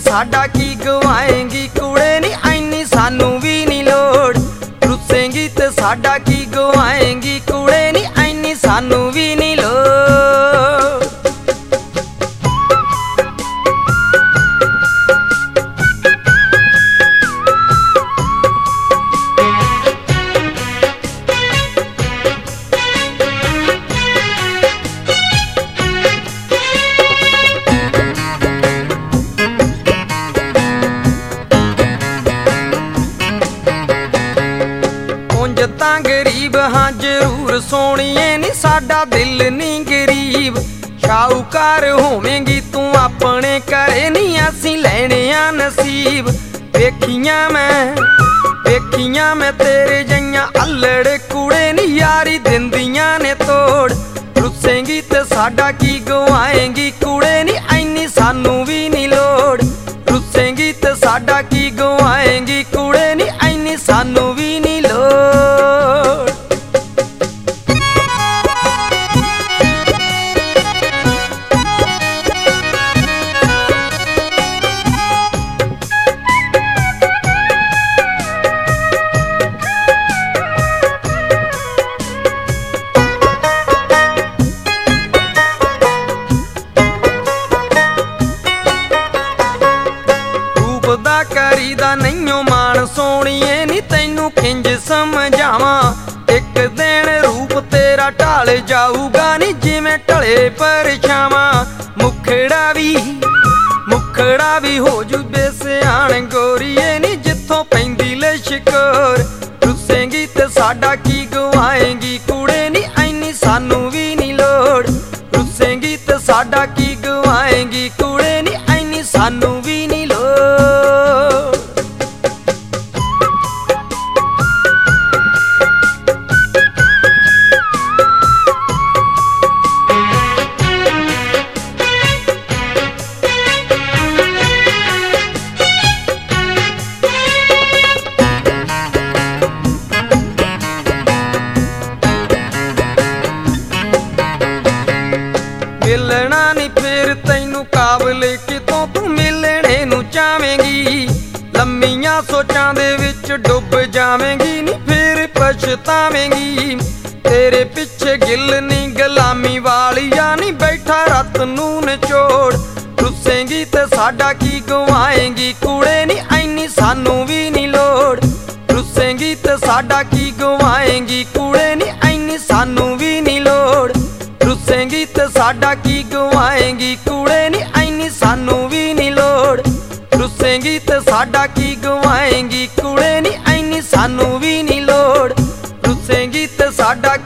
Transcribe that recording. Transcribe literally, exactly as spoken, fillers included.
साडा की गवाएंगी कुड़े नी ऐनी सानू भी नी लोड़। रुसेंगी ते साडा की गवाएंगी कुड़े नी ऐनी सानू भी नी लोड़। तां गरीब हाँ जरूर सोहणीए नी साडा दिल नी गरीब। शाहूकार होवेंगी तू अपने घरे नी असीं लैणे आ नसीब। वेखियां मैं वेखियां मैं तेरे जइयां अल्लड़ कुड़े नी यारी दिंदियां ने तोड़। रुसेंगी ते साडा की गवाएंगी कुड़े नी ऐनी सानू भी नी लोड़। रुसेंगी ते साडा की गवाएंगी कुड़े नी ऐनी सानू भी नी लोड़। करीदा नहींओ मान सोहणीए नी तैनू किंज समझावां। एक दिन रूप तेरा ढल जाऊगा नी जिवें ढले परछावां। मुखड़ा भी मुखड़ा भी हो जू बेसियाण गोरीए नी जिथों पैंदी लिशकोर। रुसेंगी ते साडा की गवाएंगी कुड़े नी ऐनी सानू भी नी लोड़। रुसेंगी ते साडा की गवाएंगी कुड़े नी ऐनी सानू भी नी लोड़। मिलना नी फिर तैनू काबले कितों तू मिलने नू चावेंगी। लम्मियां सोचां दे विच डुब जावेंगी नी फिर पछतावेंगी। तेरे पिछे गिल नी गुलामी वालिया नी बैठा रत नू नचोड़। रुसेंगी ते साडा की गवाएंगी कुड़े नी ऐनी सानू भी नी लोड़। रुसेंगी ते साडा की गवाएंगी कुड़े नी ऐनी सानू भी नी लोड़। रुसेंगी ते साडा की गवाएंगी कुड़े नी ऐनी सानू भी नी लोड़। रुसेंगी ते साडा की गवाएंगी कुड़े नी ऐनी सानू भी नी लोड़। रुसेंगी ते साडा